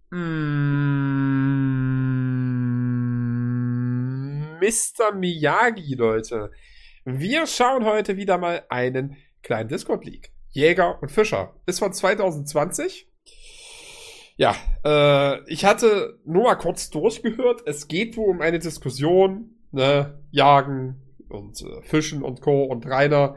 Mr. Miyagi, Leute. Wir schauen heute wieder mal einen kleinen Discord-League. Jäger und Fischer. Ist von 2020. Ja, ich hatte nur mal kurz durchgehört. Es geht wohl um eine Diskussion, ne, Jagen und Fischen und Co. und Rainer,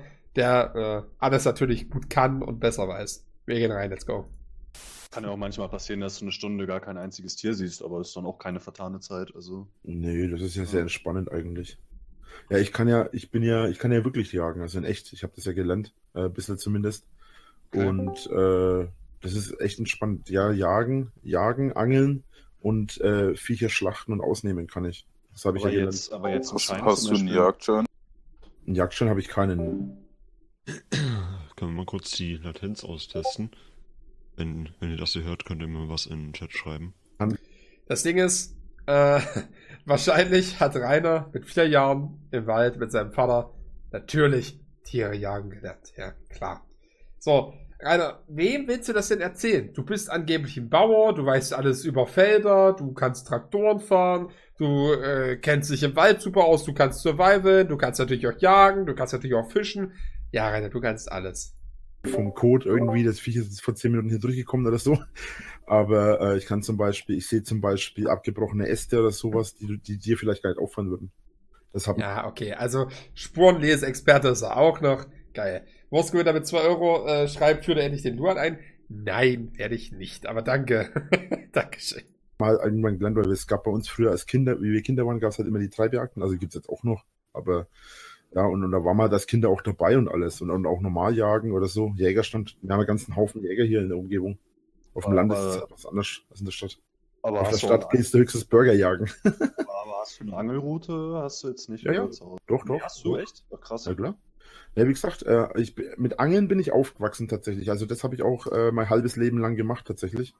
der alles natürlich gut kann und besser weiß. Wir gehen rein, let's go. Kann ja auch manchmal passieren, dass du eine Stunde gar kein einziges Tier siehst, aber ist dann auch keine vertane Zeit. Also. Nee, das ist ja sehr entspannend eigentlich. Ja, ich kann ja wirklich jagen, also in echt. Ich habe das ja gelernt, ein bisschen zumindest. Okay. Und das ist echt entspannt. Ja, jagen, angeln und Viecher schlachten und ausnehmen kann ich. Das habe ich ja gelernt. Aber jetzt Hast du einen Jagdschein? Einen Jagdschein habe ich keinen. Können wir mal kurz die Latenz austesten? Wenn ihr das hier hört, könnt ihr mir was in den Chat schreiben. Das Ding ist, wahrscheinlich hat Rainer mit 4 Jahren im Wald mit seinem Vater natürlich Tiere jagen gelernt. Ja, klar. So, Rainer, wem willst du das denn erzählen? Du bist angeblich ein Bauer, du weißt alles über Felder, du kannst Traktoren fahren, du kennst dich im Wald super aus, du kannst survivalen, du kannst natürlich auch jagen, du kannst natürlich auch fischen. Ja, Rainer, du kannst alles. Vom Code irgendwie, das Viech ist jetzt vor 10 Minuten hier durchgekommen oder so. Aber ich sehe zum Beispiel abgebrochene Äste oder sowas, die dir vielleicht gar nicht auffallen würden. Ja, okay, also Spurenlese-Experte ist er auch noch. Geil. Wurstgewitter mit 2 Euro schreibt, führe endlich den Luan ein. Nein, werde ich nicht, aber danke. Dankeschön. Mal irgendwann gelernt, weil es gab bei uns früher als Kinder, wie wir Kinder waren, gab es halt immer die Treibjagden, also gibt's jetzt auch noch, aber ja, und da war mal als Kinder auch dabei und alles und auch normal jagen oder so. Jägerstand, wir haben einen ganzen Haufen Jäger hier in der Umgebung. Auf dem Land ist es was anderes als in der Stadt. Aber auf der Stadt gehst du höchstens Burger jagen. Aber hast du eine Angelroute? Hast du jetzt nicht? Ja. Doch. Nee, hast du echt? Ach, krass. Ja, klar. Ja, wie gesagt, mit Angeln bin ich aufgewachsen tatsächlich. Also das habe ich auch mein halbes Leben lang gemacht tatsächlich.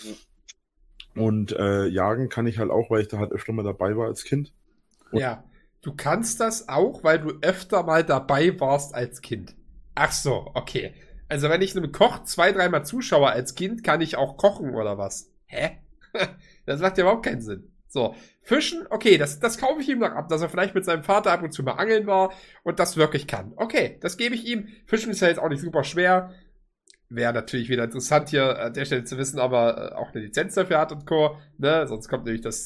Ja. Und jagen kann ich halt auch, weil ich da halt öfter mal dabei war als Kind. Und ja, du kannst das auch, weil du öfter mal dabei warst als Kind. Ach so, okay. Also wenn ich einem Koch 2-3 Mal zuschaue als Kind, kann ich auch kochen oder was? Hä? Das macht ja überhaupt keinen Sinn. So, Fischen, okay, das kaufe ich ihm noch ab, dass er vielleicht mit seinem Vater ab und zu mal angeln war und das wirklich kann. Okay, das gebe ich ihm. Fischen ist ja jetzt auch nicht super schwer. Wäre natürlich wieder interessant hier an der Stelle zu wissen, ob er auch eine Lizenz dafür hat und Co. Ne? Sonst kommt nämlich das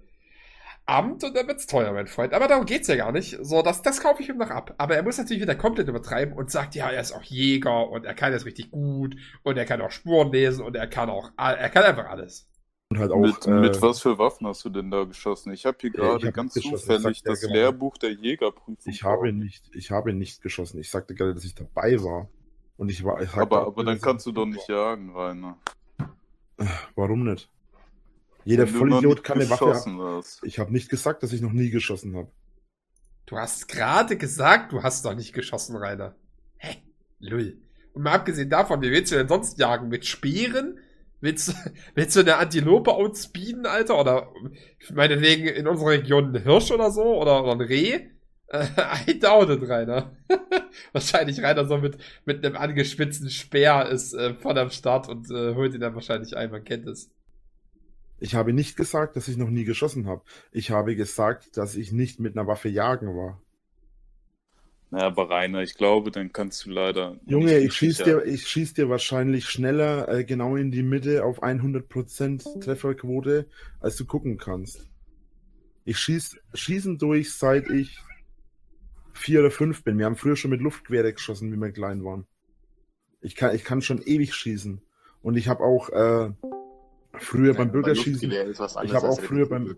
Amt und dann wird's teuer, mein Freund. Aber darum geht's ja gar nicht. So, das kaufe ich ihm noch ab. Aber er muss natürlich wieder komplett übertreiben und sagt, ja, er ist auch Jäger und er kann das richtig gut und er kann auch Spuren lesen und er kann einfach alles. Und halt auch, mit was für Waffen hast du denn da geschossen? Ich habe hier gerade ganz zufällig das Lehrbuch der Jägerprüfung. Ich habe nicht geschossen. Ich sagte gerade, dass ich dabei war. Und aber dann kannst du doch nicht jagen, Rainer. Warum nicht? Jeder Vollidiot kann eine Waffe haben. Ich habe nicht gesagt, dass ich noch nie geschossen habe. Du hast gerade gesagt, du hast doch nicht geschossen, Rainer. Hä? Lull. Und mal abgesehen davon, wie willst du denn sonst jagen? Mit Speeren? Willst du eine Antilope outspeeden, Alter? Oder meinetwegen in unserer Region ein Hirsch oder so? Oder ein Reh? I doubt it, Rainer. Wahrscheinlich Rainer so mit einem angespitzten Speer ist voll am Start und holt ihn dann wahrscheinlich ein, man kennt es. Ich habe nicht gesagt, dass ich noch nie geschossen habe. Ich habe gesagt, dass ich nicht mit einer Waffe jagen war. Naja, aber Rainer, ich glaube, dann kannst du leider... Junge, ich schieß dir wahrscheinlich schneller genau in die Mitte auf 100% Trefferquote, als du gucken kannst. Ich schießen durch, seit ich 4 oder 5 bin. Wir haben früher schon mit Luftgewehre geschossen, wie wir klein waren. Ich kann schon ewig schießen. Und ich habe auch früher beim Bürgerschießen... Ich habe auch früher beim...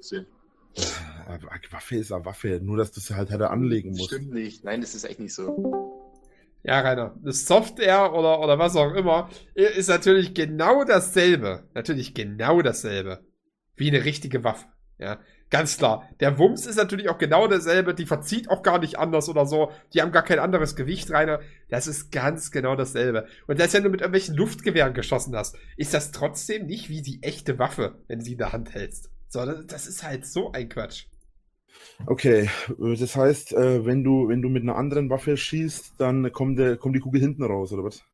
Waffe ist eine Waffe, nur dass du sie halt anlegen musst. Stimmt nicht, nein, das ist echt nicht so. Ja, Rainer, das Software oder was auch immer ist natürlich genau dasselbe. Natürlich genau dasselbe. Wie eine richtige Waffe. Ja, ganz klar. Der Wumms ist natürlich auch genau dasselbe. Die verzieht auch gar nicht anders oder so. Die haben gar kein anderes Gewicht, Rainer. Das ist ganz genau dasselbe. Und selbst wenn du mit irgendwelchen Luftgewehren geschossen hast, ist das trotzdem nicht wie die echte Waffe, wenn du sie in der Hand hältst. So, das ist halt so ein Quatsch. Okay, das heißt, wenn du mit einer anderen Waffe schießt, dann kommt die Kugel hinten raus, oder was?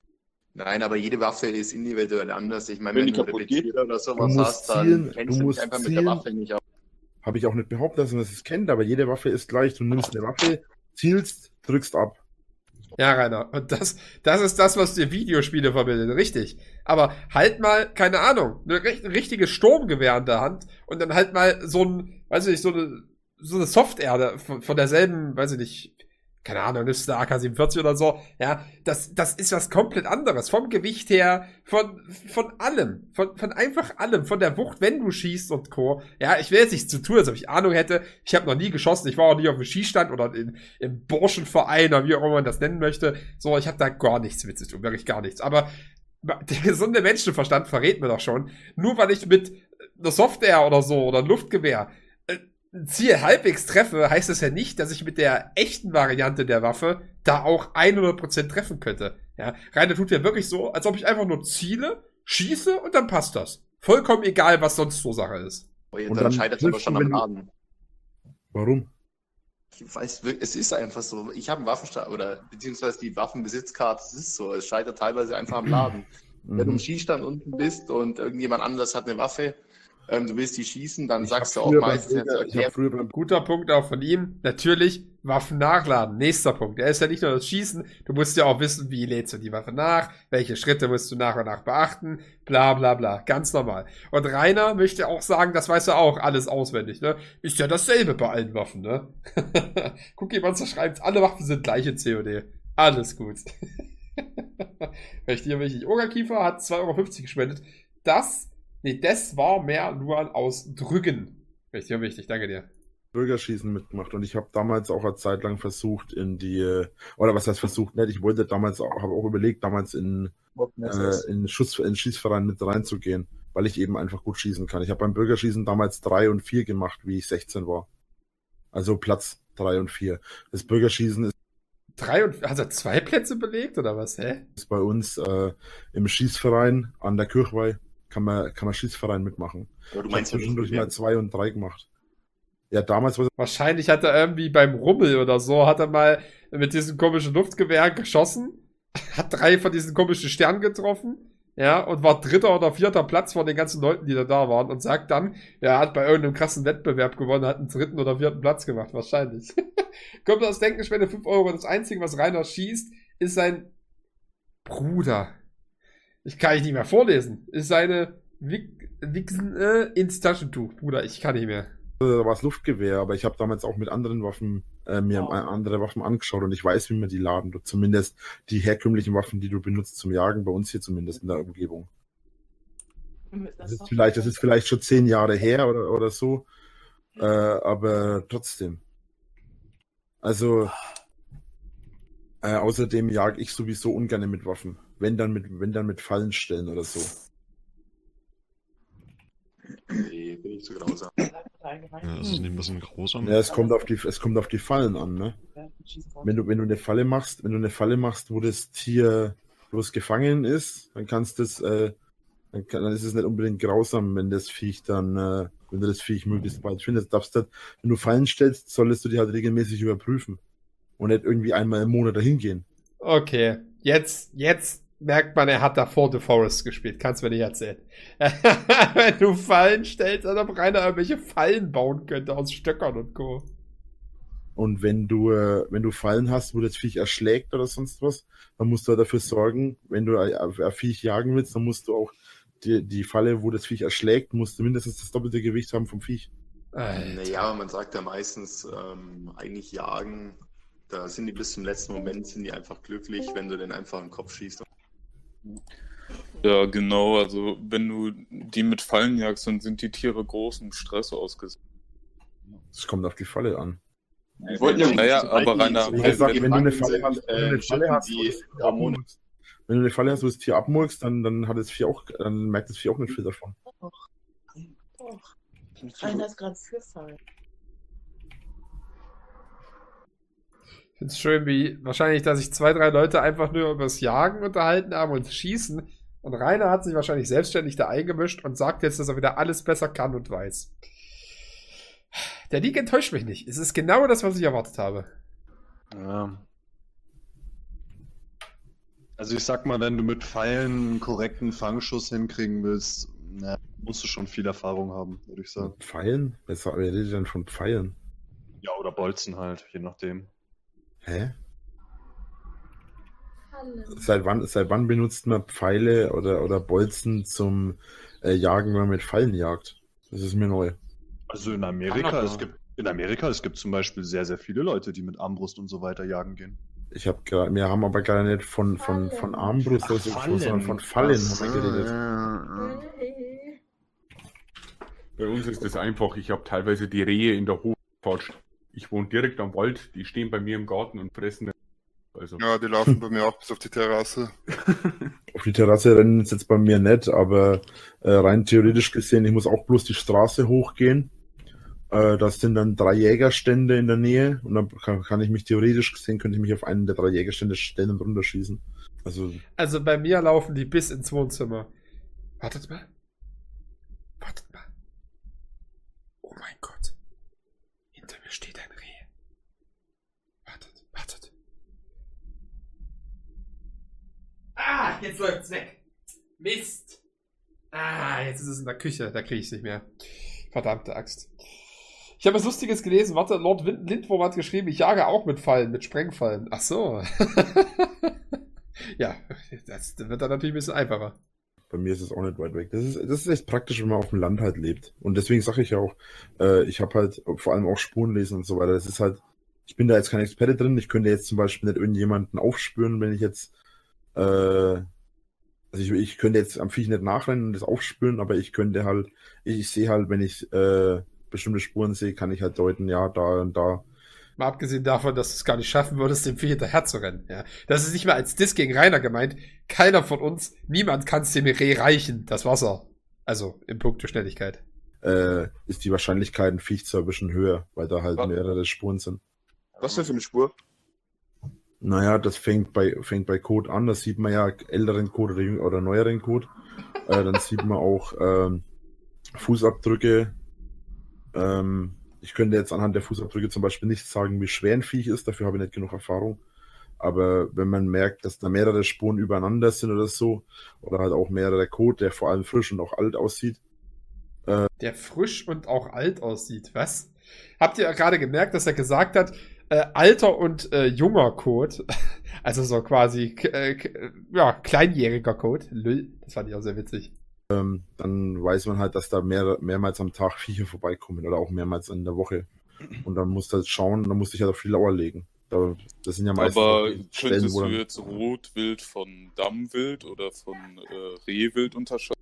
Nein, aber jede Waffe ist individuell anders. Ich meine, Wenn wenn die du einen kaputt geht, Repetierer oder Du sowas musst hast, dann zielen, kennst du du dich musst einfach mit der zielen. Waffe nicht aus. Habe ich auch nicht behauptet, dass man das kennt, aber jede Waffe ist gleich. Du nimmst eine Waffe, zielst, drückst ab. Ja, Rainer. Und das ist das, was dir Videospiele vermittelt. Richtig. Aber halt mal, keine Ahnung, ein richtiges Sturmgewehr in der Hand und dann halt mal so ein, weiß ich nicht, so eine Software von derselben, weiß ich nicht, keine Ahnung, das ist eine AK-47 oder so. Ja, das ist was komplett anderes. Vom Gewicht her, von allem. Von einfach allem. Von der Wucht, wenn du schießt und Co. Ja, ich will jetzt nicht zu tun, als ob ich Ahnung hätte. Ich habe noch nie geschossen. Ich war auch nie auf dem Schießstand oder im Burschenverein oder wie auch immer man das nennen möchte. So, ich habe da gar nichts mit zu tun. Wirklich gar nichts. Aber der gesunde Menschenverstand verrät mir doch schon. Nur weil ich mit einer Software oder so oder ein Luftgewehr ein Ziel halbwegs treffe, heißt das ja nicht, dass ich mit der echten Variante der Waffe da auch 100% treffen könnte. Ja, Rainer tut ja wirklich so, als ob ich einfach nur ziele, schieße und dann passt das. Vollkommen egal, was sonst so Sache ist. Und Dann dann scheitert es aber triffst schon du, am wenn du- Laden. Warum? Ich weiß wirklich, es ist einfach so. Ich habe einen Waffenstall oder beziehungsweise die Waffenbesitzkarte, es ist so. Es scheitert teilweise einfach am Laden. Wenn du im Schießstand unten bist und irgendjemand anderes hat eine Waffe, du willst die schießen, dann sagst du auch meistens, Guter Punkt auch von ihm. Natürlich, Waffen nachladen. Nächster Punkt. Er ist ja nicht nur das Schießen, du musst ja auch wissen, wie lädst du die Waffe nach, welche Schritte musst du nach und nach beachten, bla bla bla. Ganz normal. Und Rainer möchte auch sagen, das weiß er auch alles auswendig, ne? Ist ja dasselbe bei allen Waffen, ne? Guck, jemand schreibt, alle Waffen sind gleich in COD. Alles gut. Vielleicht hier richtig. Ogerkiefer hat 2,50 Euro gespendet. Das war mehr nur aus Drücken. Richtig, wichtig, danke dir. Bürgerschießen mitgemacht und ich habe damals auch eine Zeit lang versucht oder was heißt versucht, nicht, ich wollte damals auch, habe auch überlegt, damals in Schießverein mit reinzugehen, weil ich eben einfach gut schießen kann. Ich habe beim Bürgerschießen damals 3 und 4 gemacht, wie ich 16 war. Also Platz 3 und 4. Das Bürgerschießen ist Hat er 2 Plätze belegt oder was? Hä? bei uns im Schießverein an der Kirchweih, kann man Schießverein mitmachen. Ja, du Ich habe meinst zwischendurch mal 2 und 3 gemacht. Ja, damals war Wahrscheinlich hat er irgendwie beim Rummel oder so, hat er mal mit diesem komischen Luftgewehr geschossen, hat 3 von diesen komischen Sternen getroffen, ja, und war 3. oder 4. Platz von den ganzen Leuten, die da waren und sagt dann, er hat bei irgendeinem krassen Wettbewerb gewonnen, hat einen 3. oder 4. Platz gemacht, wahrscheinlich. Kommt aus Denken, Spende 5 Euro. Das Einzige, was Rainer schießt, ist sein Bruder. Ich kann nicht mehr vorlesen. Ist seine Wichsen ins Taschentuch. Bruder, ich kann nicht mehr. Da war es Luftgewehr, aber ich habe damals auch mit anderen Waffen mir andere Waffen angeschaut und ich weiß, wie man die laden. Zumindest die herkömmlichen Waffen, die du benutzt zum Jagen, bei uns hier zumindest in der Umgebung. Das ist vielleicht schon 10 Jahre her oder so, aber trotzdem. Also außerdem jage ich sowieso ungern mit Waffen, wenn dann mit Fallenstellen oder so. Nee, bin ich zu grausam. Ja, das ist ein bisschen grausam. Ja, es kommt auf die Fallen an, ne? Wenn du eine Falle machst, wo das Tier bloß gefangen ist, dann dann ist es nicht unbedingt grausam, wenn das Viech wenn du das Viech möglichst bald findest. Wenn du Fallen stellst, solltest du die halt regelmäßig überprüfen und nicht irgendwie einmal im Monat dahin gehen. Okay, jetzt merkt man, er hat davor The Forest gespielt. Kannst du mir nicht erzählen. Wenn du Fallen stellst, als ob Rainer irgendwelche Fallen bauen könnte aus Stöckern und Co. Und wenn du Fallen hast, wo das Viech erschlägt oder sonst was, dann musst du dafür sorgen, wenn du ein Viech jagen willst, dann musst du auch die Falle, wo das Viech erschlägt, musst du mindestens das doppelte Gewicht haben vom Viech. Naja, man sagt ja meistens, eigentlich jagen, da sind die bis zum letzten Moment, sind die einfach glücklich, wenn du den einfach in den Kopf schießt. Ja, genau. Also, wenn du die mit Fallen jagst, dann sind die Tiere großem Stress ausgesetzt. Es kommt auf die Falle an. Ich wollte ja, Naja, aber Rainer, wenn du eine Falle hast, wenn du eine Falle hast, wo das Tier abmurkst, dann merkt das Vieh auch nicht viel davon. Doch. Rainer ist gerade für Fallen. Ich finde es schön, wie wahrscheinlich, dass sich 2, 3 Leute einfach nur über das Jagen unterhalten haben und Schießen. Und Rainer hat sich wahrscheinlich selbstständig da eingemischt und sagt jetzt, dass er wieder alles besser kann und weiß. Der League enttäuscht mich nicht. Es ist genau das, was ich erwartet habe. Ja. Also ich sag mal, wenn du mit Pfeilen einen korrekten Fangschuss hinkriegen willst, musst du schon viel Erfahrung haben, würde ich sagen. Pfeilen? Wer redet denn von Pfeilen? Ja, oder Bolzen halt, je nachdem. Hä? Seit wann benutzt man Pfeile oder Bolzen zum Jagen, wenn man mit Pfeilen jagt? Das ist mir neu. Also in Amerika, es gibt zum Beispiel sehr, sehr viele Leute, die mit Armbrust und so weiter jagen gehen. Wir haben aber gar nicht von Armbrust gesprochen, sondern von Fallen haben wir geredet. Bei uns ist das einfach, ich habe teilweise die Rehe in der Hofpfad. Ich wohne direkt am Wald, die stehen bei mir im Garten und fressen. Also. Ja, die laufen bei mir auch bis auf die Terrasse. Auf die Terrasse rennen es jetzt bei mir nicht, aber rein theoretisch gesehen, ich muss auch bloß die Straße hochgehen. Das sind dann 3 Jägerstände in der Nähe und dann kann ich mich theoretisch gesehen, könnte ich mich auf einen der 3 Jägerstände stellen und runterschießen. Also bei mir laufen die bis ins Wohnzimmer. Wartet mal. Oh mein Gott. Hinter mir steht ein Reh. Wartet. Ah, jetzt läuft's weg. Mist. Ah, jetzt ist es in der Küche. Da kriege ich es nicht mehr. Verdammte Axt. Ich habe was Lustiges gelesen. Warte, Lord Lindwurm hat geschrieben, ich jage auch mit Fallen, mit Sprengfallen. Ach so. Ja, das wird dann natürlich ein bisschen einfacher. Bei mir ist es auch nicht weit weg. Das ist echt praktisch, wenn man auf dem Land halt lebt. Und deswegen sage ich ja auch, ich habe halt vor allem auch Spuren lesen und so weiter. Das ist halt, ich bin da jetzt kein Experte drin. Ich könnte jetzt zum Beispiel nicht irgendjemanden aufspüren, wenn ich jetzt, also ich könnte jetzt am Viech nicht nachrennen und das aufspüren, aber ich könnte halt, ich sehe halt, wenn ich bestimmte Spuren sehe, kann ich halt deuten, ja, da und da. Mal abgesehen davon, dass du es gar nicht schaffen würdest, dem Vieh hinterher zu rennen. Ja. Das ist nicht mal als Diss gegen Rainer gemeint. Keiner von uns, niemand kann es dem Reh reichen, das Wasser. Also, im Punkt der Schnelligkeit. Ist die Wahrscheinlichkeit, ein Viech zu erwischen, höher, weil da halt mehrere Spuren sind. Was denn für eine Spur? Naja, das fängt bei Code an, das sieht man ja älteren Code oder neueren Code. Dann sieht man auch Fußabdrücke. Ich könnte jetzt anhand der Fußabdrücke zum Beispiel nicht sagen, wie schwer ein Viech ist, dafür habe ich nicht genug Erfahrung. Aber wenn man merkt, dass da mehrere Spuren übereinander sind oder so, oder halt auch mehrere Code, der vor allem frisch und auch alt aussieht. Der frisch und auch alt aussieht, was? Habt ihr gerade gemerkt, dass er gesagt hat, alter und junger Code, also so quasi kleinjähriger Code, das fand ich auch sehr witzig. Dann weiß man halt, dass da mehrmals am Tag Viecher vorbeikommen oder auch mehrmals in der Woche. Und dann musst du halt schauen, dann musst du dich halt auf die Lauer legen. Das sind ja meistens Aber Stellen, könntest wo du dann, jetzt Rotwild von Dammwild oder von Rehwild unterscheiden?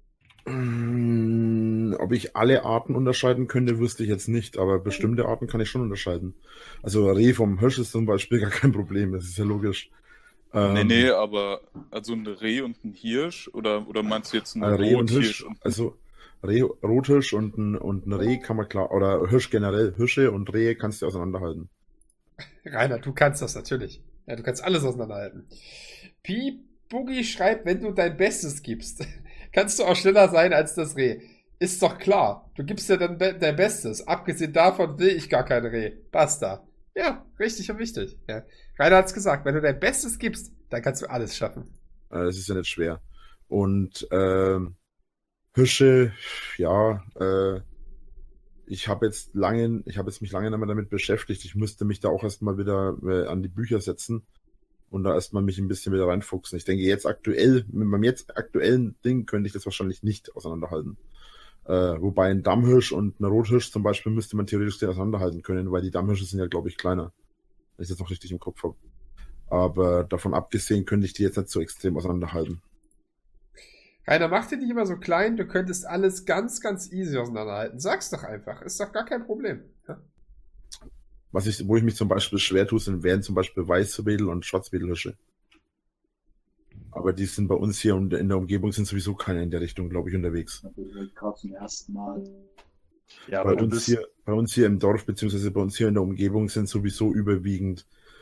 ob ich alle Arten unterscheiden könnte, wüsste ich jetzt nicht, aber bestimmte Arten kann ich schon unterscheiden. Also Reh vom Hirsch ist zum Beispiel gar kein Problem, das ist ja logisch. Nee, aber also ein Reh und ein Hirsch oder meinst du jetzt ein Reh und Rothirsch? Hirsch, also Rothirsch und ein Reh kann man klar, oder Hirsch generell, Hirsche und Rehe kannst du auseinanderhalten. Rainer, du kannst das natürlich. Ja, du kannst alles auseinanderhalten. Boogie schreibt, wenn du dein Bestes gibst, kannst du auch schneller sein als das Reh. Ist doch klar. Du gibst ja dann dein Bestes. Abgesehen davon will ich gar kein Reh. Basta. Ja, richtig und wichtig. Ja. Rainer hat's gesagt, wenn du dein Bestes gibst, dann kannst du alles schaffen. Das ist ja nicht schwer. Und Hirsche, ja, ich habe mich lange nicht mehr damit beschäftigt. Ich müsste mich da auch erstmal wieder an die Bücher setzen und da erstmal mich ein bisschen wieder reinfuchsen. Ich denke, mit meinem jetzt aktuellen Ding könnte ich das wahrscheinlich nicht auseinanderhalten. Wobei ein Dammhirsch und ein Rothirsch zum Beispiel müsste man theoretisch auseinanderhalten können, weil die Dammhirsche sind ja, glaube ich, kleiner. Wenn ich das noch richtig im Kopf habe. Aber davon abgesehen könnte ich die jetzt nicht so extrem auseinanderhalten. Rainer, mach dir nicht immer so klein, du könntest alles ganz, ganz easy auseinanderhalten. Sag's doch einfach, ist doch gar kein Problem. Ja? Wo ich mich zum Beispiel schwer tue, wären zum Beispiel Weißwedel und Schwarzwedelhirsche. Aber die sind bei uns hier und in der Umgebung sind sowieso keine in der Richtung, glaube ich, unterwegs. Gerade zum ersten Mal. Ja, bei uns hier im Dorf, beziehungsweise bei uns hier in der Umgebung sind sowieso überwiegend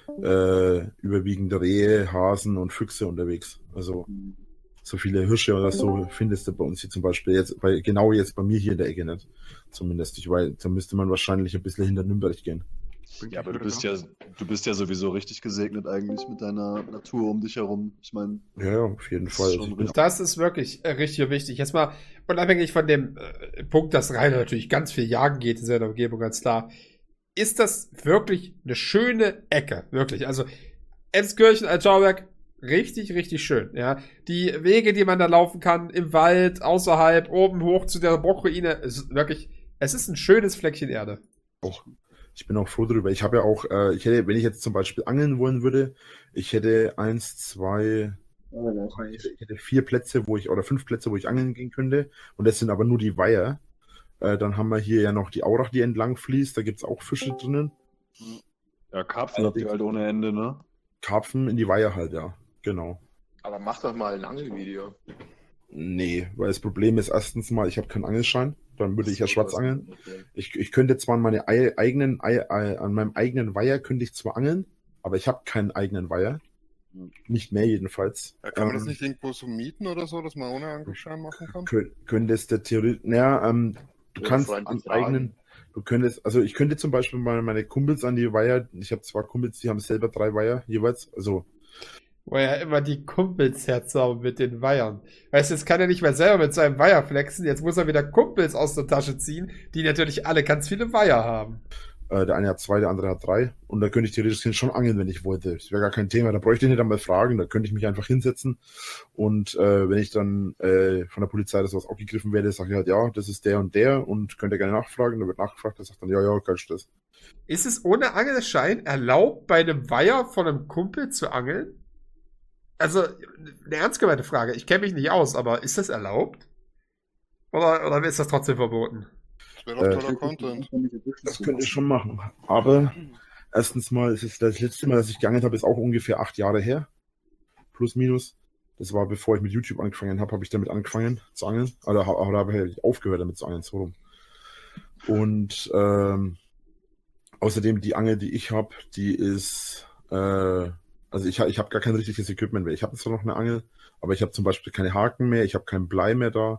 Rehe, Hasen und Füchse unterwegs. Also so viele Hirsche oder so findest du bei uns hier zum Beispiel jetzt bei mir hier in der Ecke nicht. Zumindest, weil da müsste man wahrscheinlich ein bisschen hinter Nürnberg gehen. Ja, aber du bist ja sowieso richtig gesegnet eigentlich mit deiner Natur um dich herum. Ich meine, Ja, auf jeden das Fall. ist Also schon ich bin richtig. Das ist wirklich richtig wichtig. Jetzt mal unabhängig von dem Punkt, dass Rainer natürlich ganz viel jagen geht in seiner Umgebung, ganz klar. Ist das wirklich eine schöne Ecke? Wirklich. Also, Emskirchen als Schauberg, richtig, richtig schön. Ja, die Wege, die man da laufen kann, im Wald, außerhalb, oben hoch zu der Brockruine, ist wirklich, es ist ein schönes Fleckchen Erde. Ich bin auch froh drüber. Ich habe ja auch, ich hätte, wenn ich jetzt zum Beispiel angeln wollen würde, ich hätte 1, 2, ich hätte 4 Plätze, oder 5 Plätze, wo ich angeln gehen könnte. Und das sind aber nur die Weiher. Dann haben wir hier ja noch die Aurach, die entlang fließt. Da gibt es auch Fische drinnen. Ja, Karpfen habt ihr halt ohne Ende, ne? Karpfen in die Weiher halt, ja. Genau. Aber mach doch mal ein Angelvideo. Nee, weil das Problem ist erstens mal, ich habe keinen Angelschein. Dann würde ich ja So, schwarz das- angeln. okay. Ich könnte zwar an an meinem eigenen Weiher könnte ich zwar angeln, aber ich habe keinen eigenen Weiher. Nicht mehr jedenfalls. Ja, kann man das nicht irgendwo so mieten oder so, dass man ohne Angelschein machen kann? Könntest du theoretisch, du Oder kannst Freunde an fragen. eigenen, also ich könnte zum Beispiel mal meine Kumpels an die Weiher, ich habe 2 Kumpels, die haben selber 3 Weiher jeweils, also Wo er immer die Kumpels herzaubert mit den Weihern. Weißt du, jetzt kann er nicht mehr selber mit seinem Weiher flexen, jetzt muss er wieder Kumpels aus der Tasche ziehen, die natürlich alle ganz viele Weiher haben. der eine hat 2, der andere hat 3 und da könnte ich theoretisch schon angeln, wenn ich wollte. Das wäre gar kein Thema, da bräuchte ich nicht einmal fragen, da könnte ich mich einfach hinsetzen und wenn ich dann von der Polizei das was aufgegriffen werde, sage ich halt, ja, das ist der und könnt ihr gerne nachfragen, da wird nachgefragt, der sagt dann, ja, kein Stress. Ist es ohne Angelschein erlaubt, bei einem Weiher von einem Kumpel zu angeln? Also, eine ernst gemeinte Frage. Ich kenne mich nicht aus, aber ist das erlaubt? Oder ist das trotzdem verboten? Das wäre doch toller Content. Das könnte ich schon machen. Aber erstens mal, ist es das letzte Mal, dass ich geangelt habe, ist auch ungefähr 8 Jahre her. Plus, minus. Das war, bevor ich mit YouTube angefangen habe ich damit angefangen zu angeln. Oder habe ich aufgehört damit zu angeln, so rum. Und außerdem die Angel, die ich habe, die ist, also ich habe gar kein richtiges Equipment mehr. Ich habe zwar noch eine Angel, aber ich habe zum Beispiel keine Haken mehr, ich habe kein Blei mehr da.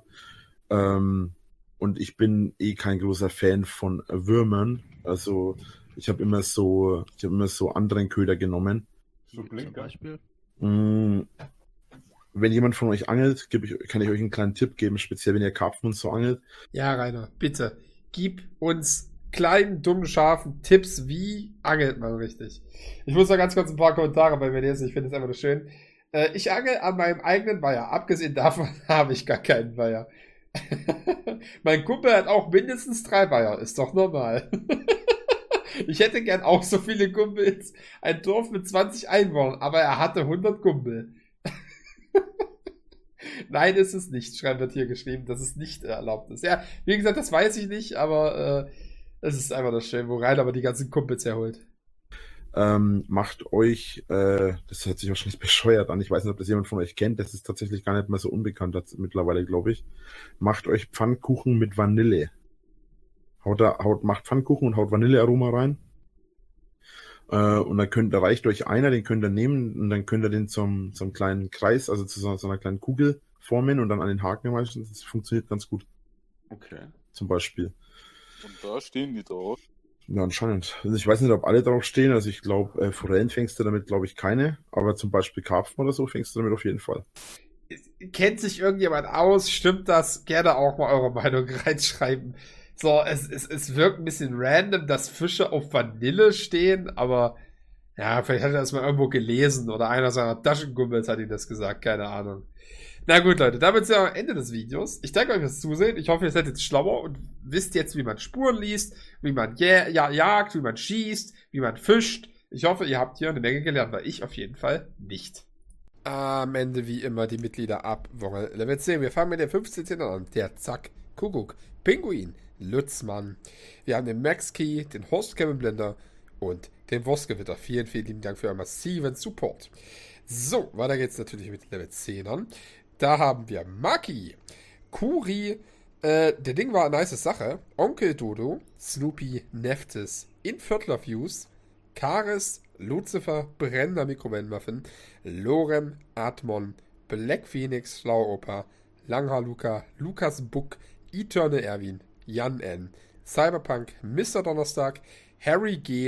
Und ich bin kein großer Fan von Würmern. Also ich habe immer so anderen Köder genommen. So Blinker. Wenn jemand von euch angelt, kann ich euch einen kleinen Tipp geben, speziell wenn ihr Karpfen und so angelt. Ja, Rainer, bitte. Gib uns kleinen, dummen, scharfen Tipps, wie angelt man richtig. Ich muss da ganz kurz ein paar Kommentare bei mir lesen, ich finde es einfach nur schön. Ich angel an meinem eigenen Weiher. Abgesehen davon habe ich gar keinen Weiher. Mein Kumpel hat auch mindestens 3 Weiher. Ist doch normal. Ich hätte gern auch so viele Kumpels. Ein Dorf mit 20 Einwohnern, aber er hatte 100 Kumpel. Nein, ist es nicht, wird hier geschrieben, dass es nicht erlaubt ist. Ja, wie gesagt, das weiß ich nicht, aber es ist einfach das Schön, wo Rainer aber die ganzen Kumpels herholt. Macht euch, das hört sich wahrscheinlich bescheuert an, ich weiß nicht, ob das jemand von euch kennt, das ist tatsächlich gar nicht mehr so unbekannt mittlerweile, glaube ich. Macht euch Pfannkuchen mit Vanille. Macht Pfannkuchen und haut Vanillearoma rein. Und dann reicht euch einer, den könnt ihr nehmen und dann könnt ihr den zum kleinen Kreis, also zu so einer kleinen Kugel formen und dann an den Haken meistens. Das funktioniert ganz gut. Okay. Zum Beispiel. Und da stehen die drauf. Ja, anscheinend. Also ich weiß nicht, ob alle drauf stehen. Also ich glaube, Forellen fängst du damit, glaube ich, keine. Aber zum Beispiel Karpfen oder so fängst du damit auf jeden Fall. Kennt sich irgendjemand aus? Stimmt das? Gerne auch mal eure Meinung reinschreiben. So, es wirkt ein bisschen random, dass Fische auf Vanille stehen, aber ja, vielleicht hat er das mal irgendwo gelesen oder einer seiner Taschenkumpels hat ihm das gesagt, keine Ahnung. Na gut, Leute, damit sind wir am Ende des Videos. Ich danke euch fürs Zusehen. Ich hoffe, ihr seid jetzt schlauer und wisst jetzt, wie man Spuren liest, wie man jagt, wie man schießt, wie man fischt. Ich hoffe, ihr habt hier eine Menge gelernt, weil ich auf jeden Fall nicht. Am Ende wie immer die Mitglieder ab Woche Level 10. Wir fangen mit den 15 an. Der Zack, Kuckuck, Pinguin, Lutzmann. Wir haben den Max Key, den Horst Kevin Blender und den Wurstgewitter. Vielen, vielen lieben Dank für euren massiven Support. So, weiter geht's natürlich mit Level 10 an. Da haben wir Maki, Kuri, der Ding war eine nice Sache, Onkel Dodo, Snoopy, Neftis, Inviertler Views, Karis, Lucifer, Brennender Mikrowellenmuffin, Lorem, Atmon, Black Phoenix, Schlauoper, Langhaar Luca, Lukas Buck, Eternal Erwin, Jan N., Cyberpunk, Mr. Donnerstag, Harry G.,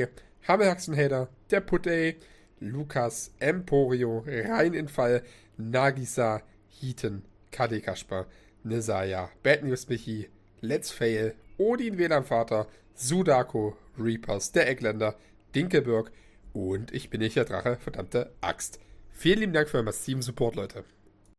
Hammerhaxenhader, der Puttey, Lukas, Emporio, Reininfall, Nagisa, Heaton, KD Kasper, Nesaya, Bad News Michi, Let's Fail, Odin WLAN-Vater, Sudako, Reapers, der Eckländer, Dinkelberg und ich bin nicht der Drache, verdammte Axt. Vielen lieben Dank für euren massiven Support, Leute.